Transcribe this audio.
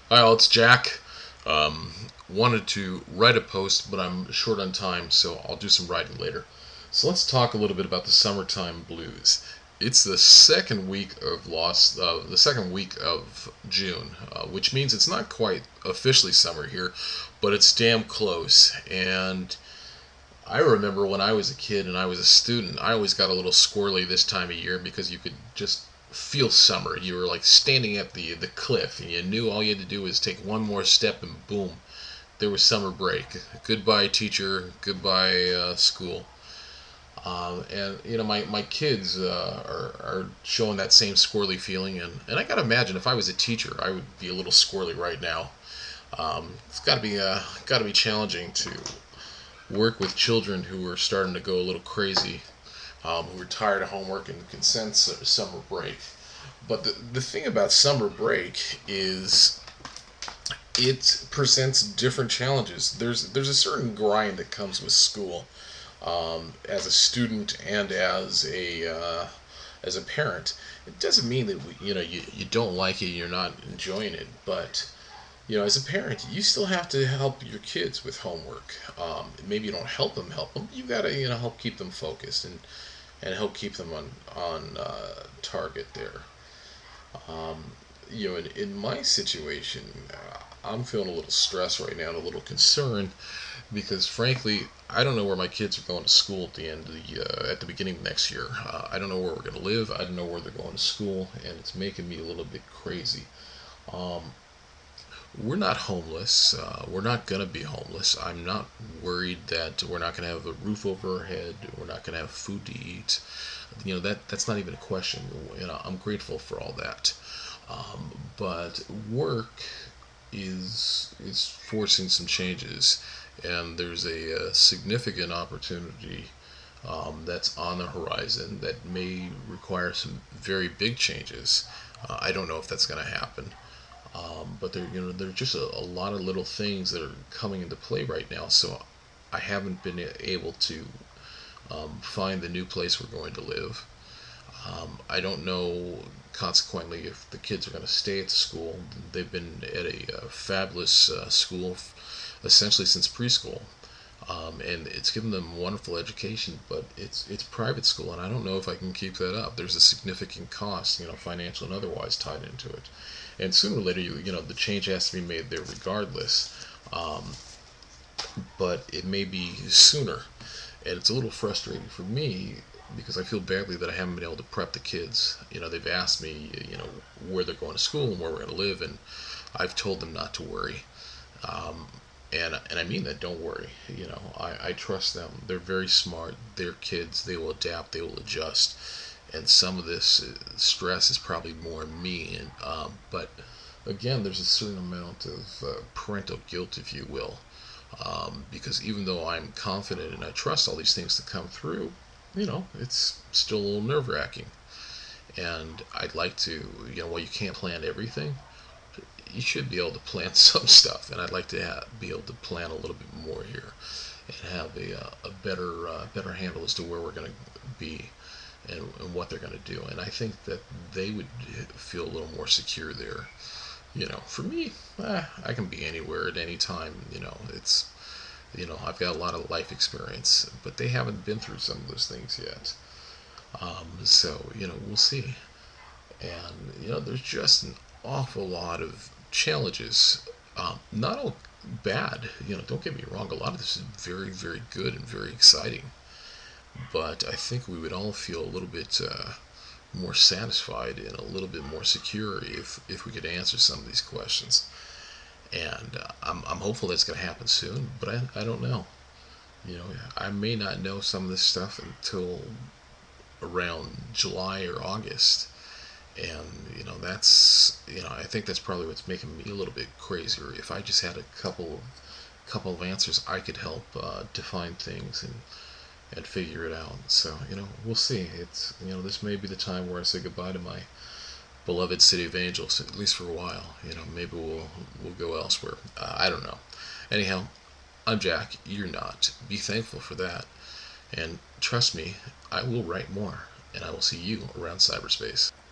Hi, all, it's Jack. Wanted to write a post, but I'm short on time, so I'll do some writing later. So let's talk a little bit about the summertime blues. It's the second week of June, which means it's not quite officially summer here, but it's damn close. And I remember when I was a kid and I was a student, I always got a little squirrely this time of year because you could just feel summer. You were like standing at the cliff and you knew all you had to do was take one more step and boom, there was summer break. Goodbye teacher, goodbye school. And you know my kids are showing that same squirrely feeling, and I gotta imagine if I was a teacher, I would be a little squirrely right now. It's gotta be challenging to work with children who are starting to go a little crazy, who are tired of homework and can sense summer break. But the thing about summer break is it presents different challenges. There's a certain grind that comes with school, as a student and as a parent. It doesn't mean that you don't like it, you're not enjoying it, but as a parent, you still have to help your kids with homework. Maybe you don't help them. You gotta help keep them focused and help keep them on target there. In my situation, I'm feeling a little stressed right now and a little concerned because, frankly, I don't know where my kids are going to school at the end of at the beginning of next year. I don't know where we're going to live. I don't know where they're going to school, and it's making me a little bit crazy. Um, we're not homeless. We're not going to be homeless. I'm not worried that we're not going to have a roof over our head. We're not going to have food to eat. That's not even a question. I'm grateful for all that. But work is forcing some changes, and there's a significant opportunity that's on the horizon that may require some very big changes. I don't know if that's going to happen. But there are just a lot of little things that are coming into play right now. So I haven't been able to find the new place we're going to live. I don't know, consequently, if the kids are going to stay at the school. They've been at a fabulous school essentially since preschool. And it's given them a wonderful education, but it's private school, and I don't know if I can keep that up. There's a significant cost, financial and otherwise, tied into it, and sooner or later, the change has to be made there regardless. Um, but it may be sooner, and it's a little frustrating for me because I feel badly that I haven't been able to prep the kids. They've asked me, where they're going to school and where we're going to live, and I've told them not to worry. Um, and I mean that. Don't worry. I trust them. They're very smart. They're kids. They will adapt. They will adjust. And some of this stress is probably more me. But again, there's a certain amount of parental guilt, if you will, because even though I'm confident and I trust all these things to come through, it's still a little nerve wracking. And I'd like to, while you can't plan everything, you should be able to plan some stuff, and I'd like to be able to plan a little bit more here and have a better handle as to where we're going to be and what they're going to do. And I think that they would feel a little more secure there. For me, I can be anywhere at any time. I've got a lot of life experience, but they haven't been through some of those things yet. So we'll see. And there's just an awful lot of challenges. Not all bad. Don't get me wrong. A lot of this is very, very good and very exciting. But I think we would all feel a little bit more satisfied and a little bit more secure if we could answer some of these questions. And I'm hopeful that's going to happen soon, but I don't know. I may not know some of this stuff until around July or August, and I think that's probably what's making me a little bit crazier. If I just had a couple of answers, I could help define things and figure it out. So we'll see. It's this may be the time where I say goodbye to my beloved city of Angels, at least for a while. Maybe we'll go elsewhere. I don't know. Anyhow, I'm Jack. You're not. Be thankful for that, and trust me, I will write more, and I will see you around cyberspace.